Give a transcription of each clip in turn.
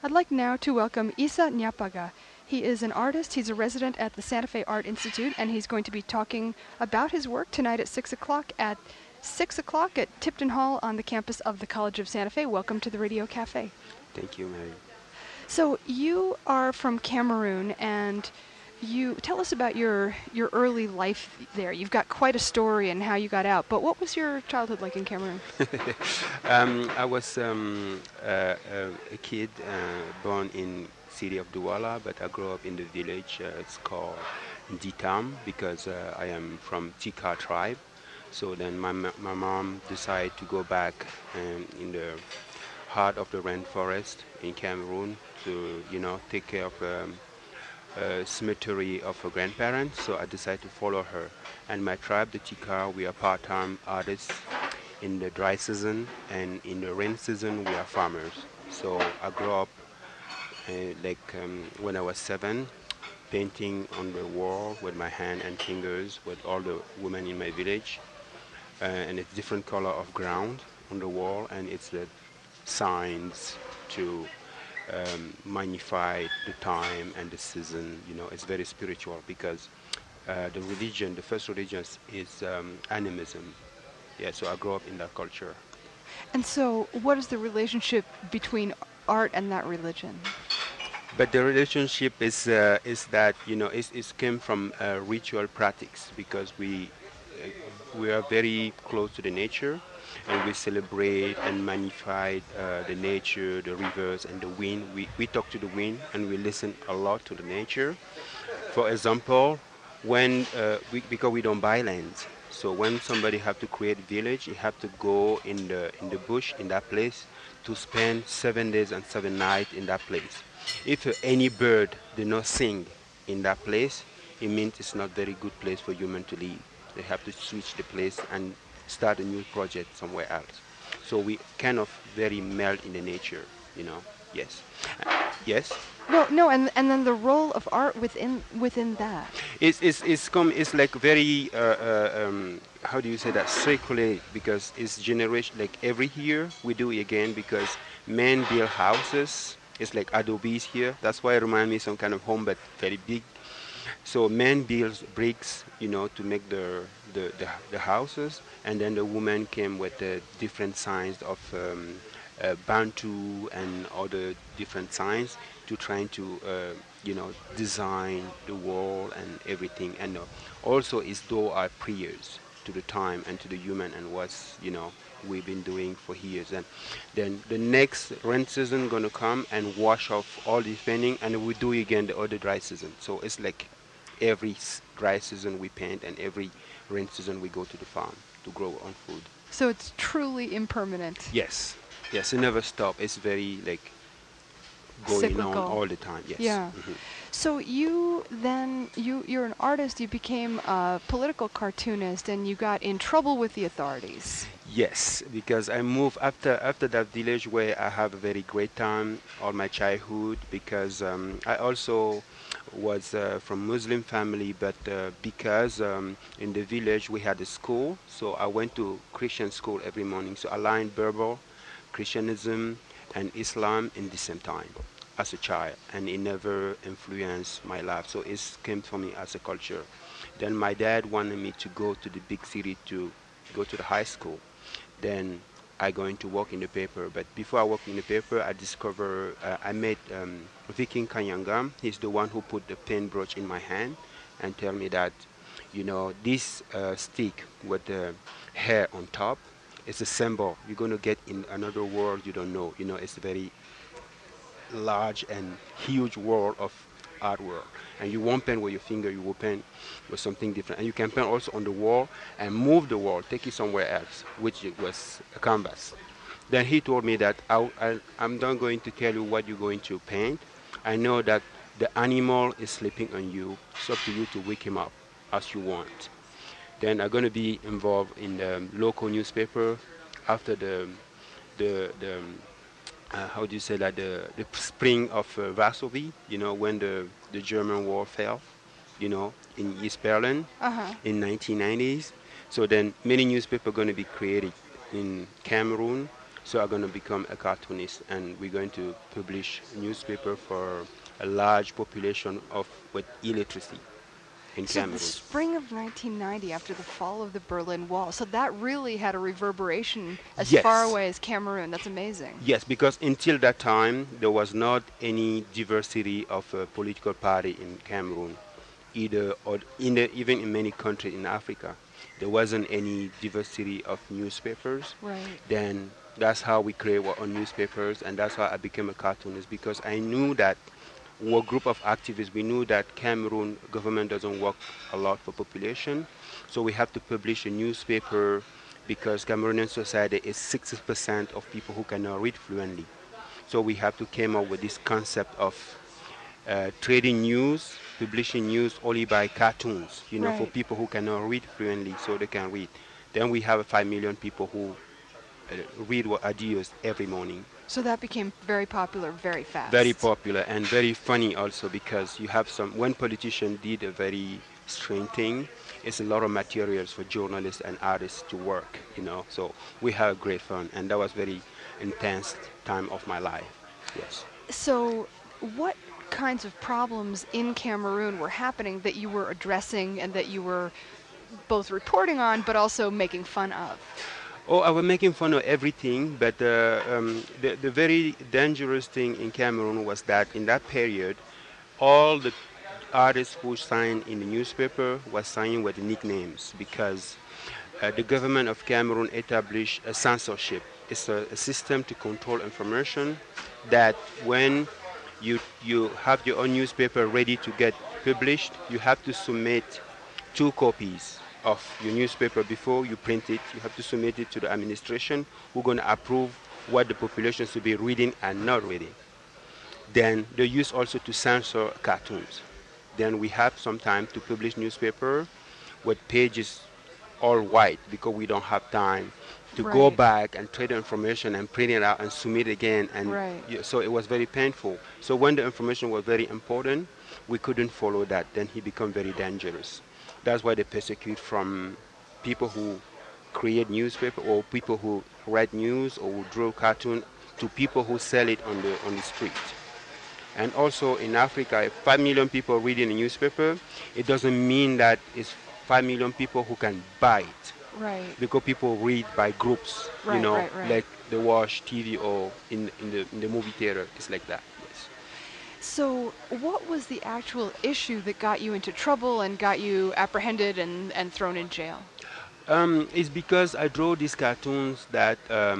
I'd like now to welcome Isa Nyapaga. He is an artist, he's a resident at the Santa Fe Art Institute, and he's going to be talking about his work tonight at 6 o'clock at Tipton Hall on the campus of the College of Santa Fe. Welcome to the Radio Cafe. Thank you, Mary. So you are from Cameroon, and you tell us about your early life there. You've got quite a story and how you got out, but what was your childhood like in Cameroon? I was a kid born in city of Douala, but I grew up in the village. It's called Ditam because I am from Tika tribe. So then my mom decided to go back in the heart of the rainforest in Cameroon to take care of cemetery of her grandparents. So I decided to follow her. And my tribe, the Tika, we are part-time artists in the dry season, and in the rain season we are farmers. So I grew up when I was 7, painting on the wall with my hand and fingers with all the women in my village, and it's different color of ground on the wall, and it's the signs to magnify the time and the season. It's very spiritual because the first religion is animism. Yeah, so I grew up in that culture. And so what is the relationship between art and that religion? But the relationship is that it came from ritual practice because we are very close to the nature, and we celebrate and magnify the nature, the rivers, and the wind. We talk to the wind, and we listen a lot to the nature. For example, because we don't buy land, so when somebody have to create a village, you have to go in the bush in that place to spend 7 days and 7 nights in that place. If any bird did not sing in that place, it means it's not very good place for human to live. They have to switch the place and start a new project somewhere else. So we kind of very melt in the nature, Yes. Yes. Well, no, and then the role of art within that. It's like very how do you say that, circulate, because it's generation, like every year we do it again because men build houses. It's like adobes here. That's why it reminds me some kind of home, but very big. So men builds bricks, to make the houses, and then the woman came with the different signs of Bantu and other different signs to trying to design the wall and everything, and also is though our prayers to the time and to the human, and what's we've been doing for years. And then the next rain season gonna come and wash off all the painting, and we do again the other dry season. So it's like every dry season we paint, and every rain season we go to the farm to grow our own food. So it's truly impermanent. Yes, it never stops. It's very going cyclical. on all the time. Yes. Yeah. Mm-hmm. So you're an artist. You became a political cartoonist, and you got in trouble with the authorities. Yes, because I moved after that village where I have a very great time all my childhood, because I also was from Muslim family, but because in the village we had a school, so I went to Christian school every morning. So I learned Berber, Christianism, and Islam in the same time as a child, and it never influenced my life. So it came for me as a culture. Then my dad wanted me to go to the big city to go to the high school. Then I going to work in the paper. But before I work in the paper, I discover I met Viking Kanyanga. He's the one who put the paintbrush in my hand and tell me that, this stick with the hair on top, it's a symbol. You're going to get in another world you don't know. It's a very large and huge world of artwork. And you won't paint with your finger, you will paint with something different. And you can paint also on the wall and move the wall, take it somewhere else, which it was a canvas. Then he told me that I'm not going to tell you what you're going to paint. I know that the animal is sleeping on you. It's up to you to wake him up as you want. Then I'm going to be involved in the local newspaper after the how do you say that, the spring of Varsovie, when the German wall fell, in East Berlin in 1990s. So then many newspapers are going to be created in Cameroon, So I'm going to become a cartoonist, and we're going to publish newspaper for a large population of with illiteracy in So the Cameroon. spring of 1990, after the fall of the Berlin Wall, so that really had a reverberation as far Yes. away as Cameroon. That's amazing. Yes, because until that time, there was not any diversity of political party in Cameroon, either or even in many countries in Africa. There wasn't any diversity of newspapers. Right. Then that's how we create our own newspapers, and that's how I became a cartoonist, because I knew that we're a group of activists. We knew that Cameroon government doesn't work a lot for population, so we have to publish a newspaper because Cameroonian society is 60% of people who cannot read fluently. So we have to came up with this concept of trading news, publishing news only by cartoons, for Right. people who cannot read fluently, so they can read. Then we have 5 million people who read our ideas every morning. So that became very popular very fast. Very popular and very funny also, because you have when politicians did a very strange thing, it's a lot of materials for journalists and artists to work. So we had great fun, and that was very intense time of my life. Yes. So what kinds of problems in Cameroon were happening that you were addressing and that you were both reporting on but also making fun of? Oh, I was making fun of everything, but the very dangerous thing in Cameroon was that in that period, all the artists who signed in the newspaper was signing with nicknames, because the government of Cameroon established a censorship. It's a system to control information that when you have your own newspaper ready to get published, you have to submit 2 copies of your newspaper before you print it. You have to submit it to the administration, who are going to approve what the population should be reading and not reading. Then they use also to censor cartoons. Then we have some time to publish newspaper with pages all white, because we don't have time to go Right. back and trade the information and print it out and submit again. And Right. so it was very painful. So when the information was very important, we couldn't follow that. Then he became very dangerous. That's why they persecute from people who create newspaper, or people who write news or who draw cartoon, to people who sell it on the street. And also in Africa, if 5 million people reading a newspaper, it doesn't mean that it's 5 million people who can buy it, Right. because people read by groups, Right, right, right. like they watch TV or in the movie theater. It's like that. Yes. So what was the actual issue that got you into trouble and got you apprehended and thrown in jail? It's because I draw these cartoons that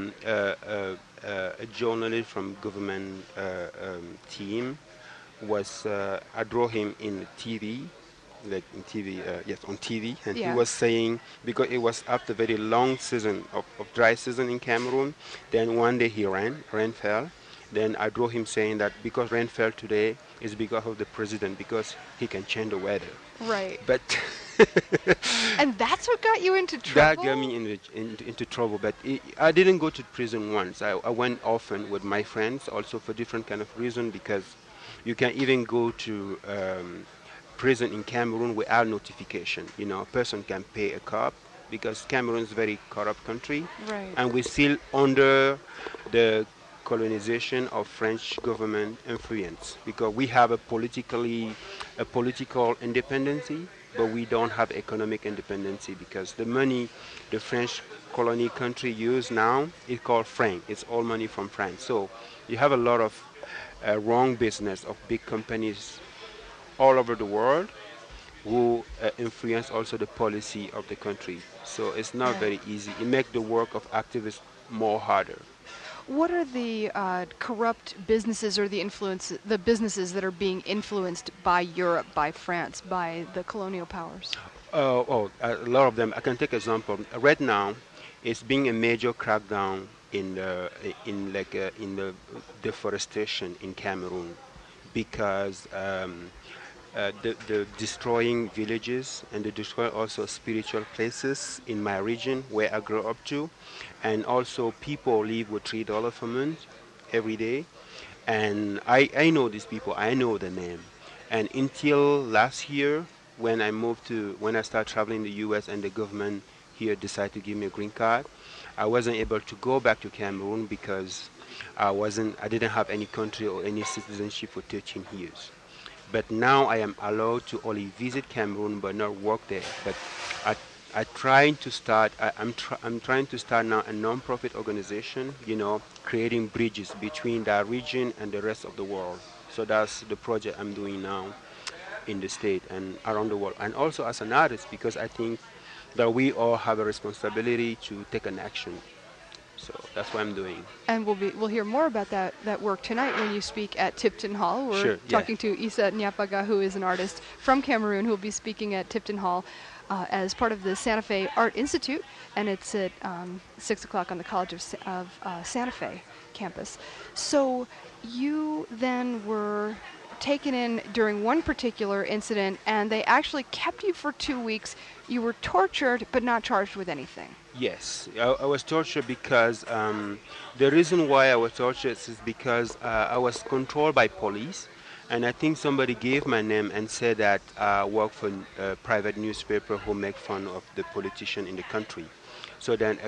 a journalist from government team was. I draw him in TV, like in TV, yes, on TV, and he Yeah. was saying, because it was after very long season of dry season in Cameroon. Then one day rain fell. Then I draw him saying that because rain fell today is because of the president, because he can change the weather. Right. But And that's what got you into that trouble? got me into trouble. But I didn't go to prison once. I went often with my friends, also for different kind of reason, because you can even go to prison in Cameroon without notification. A person can pay a cop, because Cameroon is a very corrupt country, Right. and we're still under the colonization of French government influence, because we have a political independency, but we don't have economic independency, because the money the French colony country use now is called franc. It's all money from France. So you have a lot of wrong business of big companies all over the world who influence also the policy of the country. So it's not Right. very easy. It makes the work of activists more harder. What are the corrupt businesses or the businesses that are being influenced by Europe, by France, by the colonial powers? A lot of them. I can take example. Right now, it's being a major crackdown in the deforestation in Cameroon, because the destroying villages, and the destroy also spiritual places in my region where I grew up to, and also people live with $3 per month every day, and I know these people. I know the name, and until last year when I started traveling the U.S. and the government here decided to give me a green card, I wasn't able to go back to Cameroon because I didn't have any country or any citizenship for 13 years. But now I am allowed to only visit Cameroon but not work there. But I, I'm trying to start now a non-profit organization, creating bridges between that region and the rest of the world. So that's the project I'm doing now in the state and around the world. And also as an artist, because I think that we all have a responsibility to take an action. So that's what I'm doing. And we'll hear more about that work tonight when you speak at Tipton Hall. We're Sure, talking to Issa Nyapaga, who is an artist from Cameroon, who will be speaking at Tipton Hall as part of the Santa Fe Art Institute, and it's at 6 o'clock on the College of Santa Fe campus. So you then were taken in during one particular incident, and they actually kept you for 2 weeks. You were tortured, but not charged with anything. Yes, I was tortured because the reason why I was tortured is because I was controlled by police, and I think somebody gave my name and said that I work for a private newspaper who make fun of the politician in the country. So then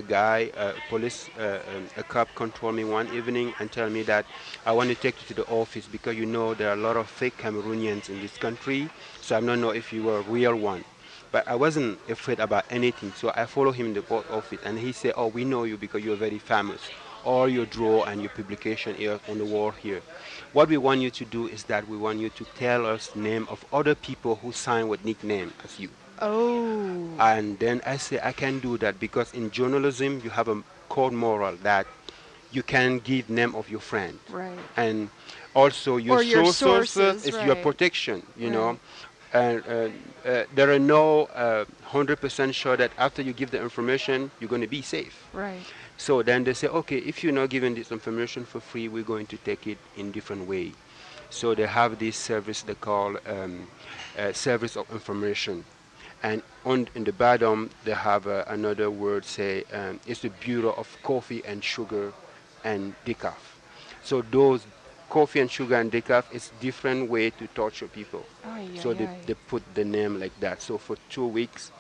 a cop controlled me one evening and tell me that I want to take you to the office because there are a lot of fake Cameroonians in this country, so I don't know if you were a real one. But I wasn't afraid about anything, so I followed him in the court office, and he said, "Oh, we know you because you're very famous. All your draw and your publication here on the wall here. What we want you to do is that we want you to tell us the name of other people who sign with nickname as you." Oh. And then I say, I can do that because in journalism you have a code moral that you can give name of your friend. Right. And also your sources is right. your protection, know. And there are no 100% sure that after you give the information, you're going to be safe. Right. So then they say, okay, if you're not giving this information for free, we're going to take it in different way. So they have this service they call service of information. And in the bottom, they have another word, say, it's the Bureau of Coffee and Sugar and Decaf. So those coffee and sugar and decaf is different way to torture people. So they put the name like that. So for 2 weeks,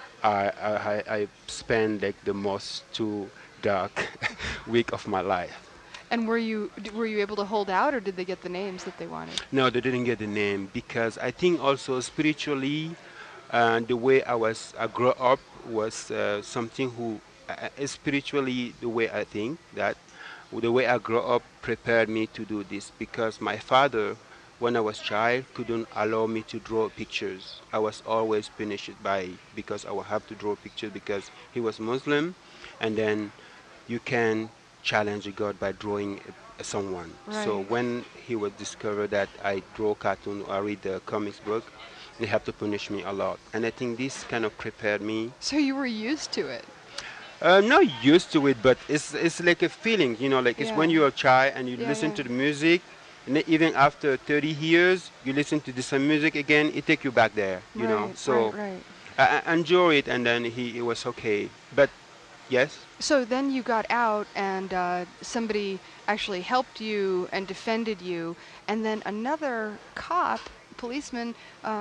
I spent like the most too dark week of my life. And were you able to hold out, or did they get the names that they wanted? No, they didn't get the name because I think also spiritually, the way I grew up was something who spiritually the way I think that. The way I grew up prepared me to do this because my father, when I was a child, couldn't allow me to draw pictures. I was always punished because I would have to draw pictures because he was Muslim, and then you can challenge God by drawing someone. Right. So when he would discover that I draw cartoon or I read the comics book, they have to punish me a lot. And I think this kind of prepared me. So you were used to it. Not used to it, but it's like a feeling, it's when you're a child and you listen to the music, and then even after 30 years, you listen to the same music again, it takes you back there, you know. So right. I enjoy it, and then it was okay. But yes. So then you got out, and somebody actually helped you and defended you, and then another policeman,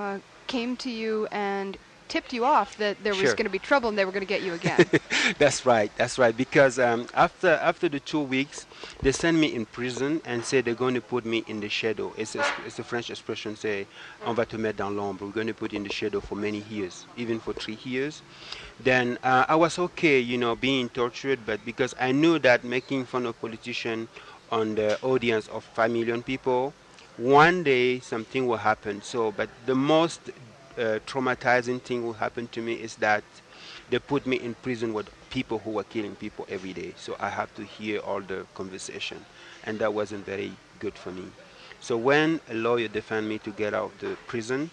came to you and tipped you off that there was going to be trouble and they were going to get you again. That's right. Because after the 2 weeks, they sent me in prison and said they're going to put me in the shadow. It's a French expression, say, on va te mettre dans l'ombre. We're going to put you in the shadow for many years, even for 3 years. Then I was okay, being tortured, but because I knew that making fun of politicians on the audience of 5 million people, one day something will happen. But the most traumatizing thing will happen to me is that they put me in prison with people who were killing people every day. So I have to hear all the conversation, and that wasn't very good for me. So when a lawyer defended me to get out of the prison,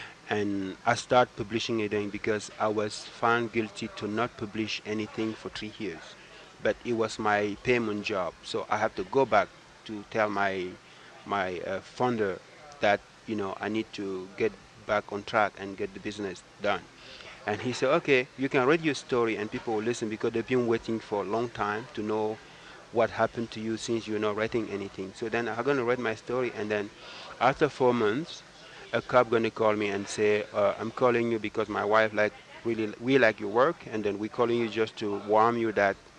and I started publishing again because I was found guilty to not publish anything for 3 years. But it was my payment job, so I have to go back to tell my funder that I need to get back on track and get the business done. And he said, okay, you can read your story and people will listen because they've been waiting for a long time to know what happened to you since you're not writing anything. So then I'm going to write my story, and then after 4 months, a cop going to call me and say, I'm calling you because my wife we like your work, and then we're calling you just to warn you that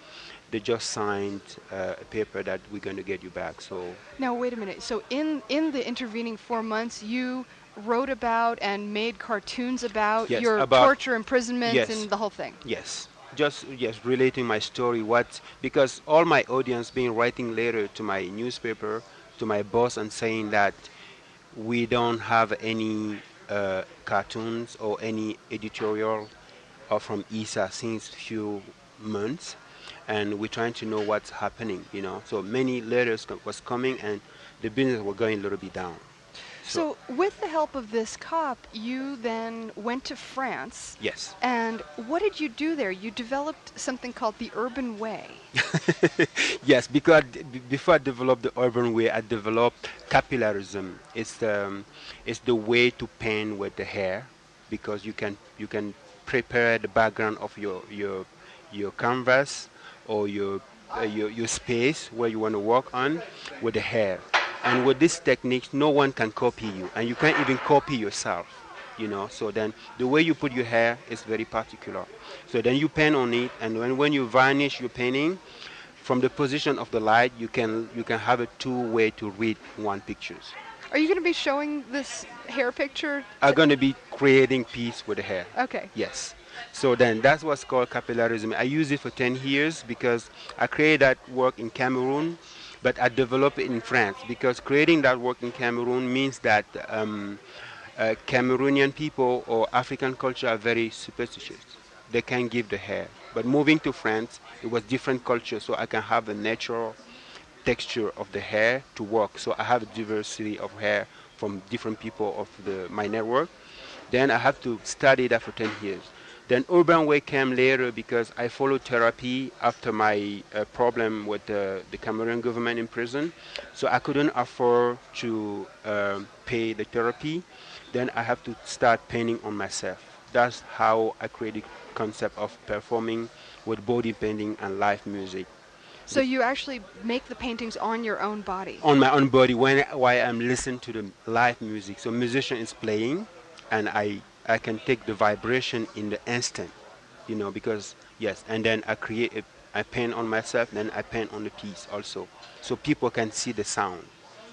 they just signed a paper that we're going to get you back. So Now, wait a minute. So in the intervening 4 months, you wrote about and made cartoons about yes, your about torture, imprisonment, yes, and the whole thing. yes, just yes, relating my story. What because all my audience been writing later to my newspaper, to my boss, and saying that we don't have any cartoons or any editorial from ISA since few months, and we're trying to know what's happening. So many letters was coming, and the business were going a little bit down. So with the help of this cop, you then went to France. Yes. And what did you do there? You developed something called the Urban Way. Yes, because before I developed the urban way, I developed capillarism. It's the way to paint with the hair, because you can prepare the background of your canvas or your space where you want to work on with the hair. And with this technique, no one can copy you, and you can't even copy yourself. So then the way you put your hair is very particular. So then you paint on it, and when you varnish your painting, from the position of the light, you can have a two-way to read one pictures. Are you going to be showing this hair picture? I'm going to be creating peace with the hair. Okay. Yes. So then that's what's called capillarism. I used it for 10 years because I created that work in Cameroon, but I developed it in France, because creating that work in Cameroon means that Cameroonian people or African culture are very superstitious. They can't give the hair. But moving to France, it was different culture, so I can have a natural texture of the hair to work. So I have a diversity of hair from different people of my network. Then I have to study that for 10 years. Then Urban Way came later because I followed therapy after my problem with the Cameroon government in prison. So I couldn't afford to pay the therapy. Then I have to start painting on myself. That's how I created the concept of performing with body painting and live music. So you actually make the paintings on your own body? On my own body while I'm listening to the live music. So musician is playing, and I can take the vibration in the instant, because yes, and then I paint on myself, then I paint on the piece also, so people can see the sound.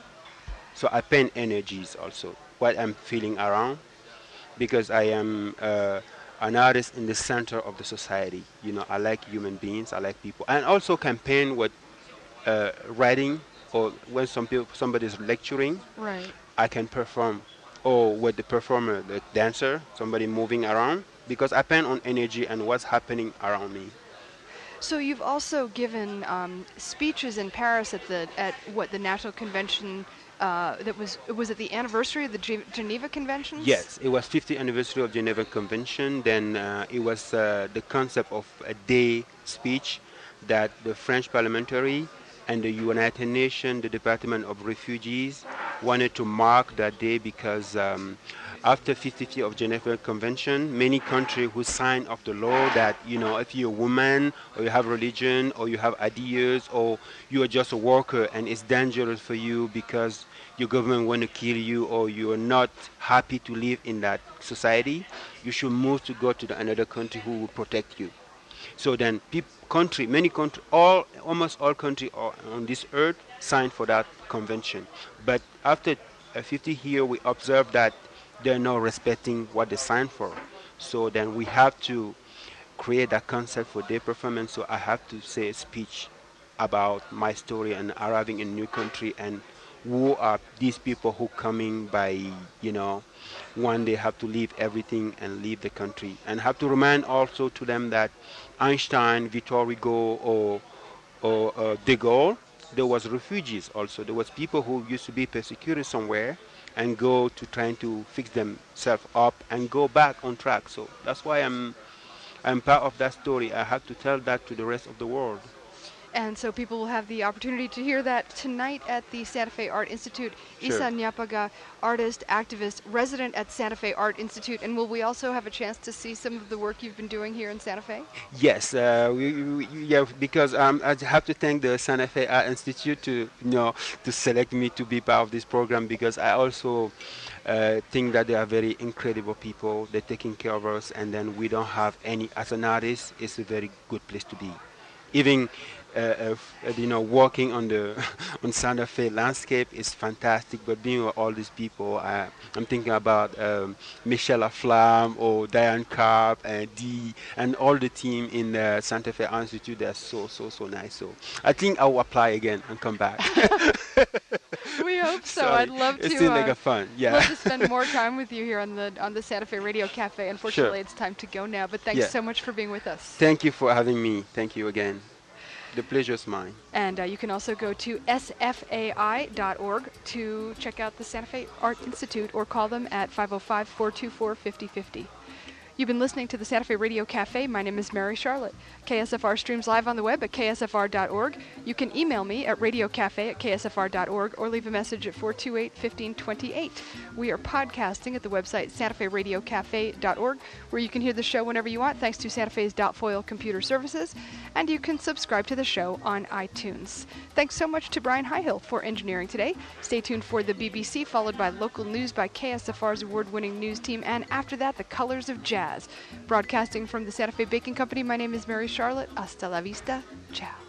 So I paint energies also, what I'm feeling around, because I am an artist in the center of the society. I like human beings, I like people, and also campaign with writing, or when somebody is lecturing, right, I can perform, or with the performer, the dancer, somebody moving around, because I paint on energy and what's happening around me. So you've also given speeches in Paris at the National Convention. Was it the anniversary of the Geneva Convention? Yes, it was 50th anniversary of Geneva Convention. Then it was the concept of a day speech that the French parliamentary and the United Nations, the Department of Refugees, wanted to mark that day because after 50th year of Geneva Convention, many countries who signed off the law that, if you're a woman or you have religion or you have ideas or you are just a worker and it's dangerous for you because your government want to kill you or you are not happy to live in that society, you should move to go to another country who will protect you. So then many countries, almost all countries on this earth signed for that convention. But after 50 years, we observed that they're not respecting what they signed for. So then we have to create that concept for their performance. So I have to say a speech about my story and arriving in a new country and who are these people who coming by, one day have to leave everything and leave the country. And have to remind also to them that Einstein, Victor Hugo, or De Gaulle, there was refugees also. There was people who used to be persecuted somewhere and go to trying to fix themselves up and go back on track. So that's why I'm part of that story. I have to tell that to the rest of the world. And so people will have the opportunity to hear that tonight at the Santa Fe Art Institute. Sure. Issa Nyapaga, artist, activist, resident at Santa Fe Art Institute. And will we also have a chance to see some of the work you've been doing here in Santa Fe? Yes, because I have to thank the Santa Fe Art Institute to select me to be part of this program, because I also think that they are very incredible people. They're taking care of us, and then we don't have any, as an artist, it's a very good place to be. Even walking on the on Santa Fe landscape is fantastic. But being with all these people, I'm thinking about Michelle Aflam or Diane Carp and Dee and all the team in the Santa Fe Institute. They're so nice. So I think I'll apply again and come back. We hope so. Sorry. I'd love It to. seemed like a fun. Yeah. Love to spend more time with you here on the Santa Fe Radio Cafe. Unfortunately, Sure. it's time to go now. But thanks Yeah. so much for being with us. Thank you for having me. Thank you again. The pleasure's mine. And you can also go to sfai.org to check out the Santa Fe Art Institute or call them at 505-424-5050. You've been listening to the Santa Fe Radio Cafe. My name is Mary Charlotte. KSFR streams live on the web at ksfr.org. You can email me at radiocafe@ksfr.org or leave a message at 428-1528. We are podcasting at the website santaferadiocafe.org, where you can hear the show whenever you want, thanks to Santa Fe's Doubtfoil Computer Services, and you can subscribe to the show on iTunes. Thanks so much to Brian Highhill for engineering today. Stay tuned for the BBC, followed by local news by KSFR's award-winning news team, and after that, the Colors of Jazz. Broadcasting from the Santa Fe Baking Company, my name is Mary Charlotte. Hasta la vista. Ciao.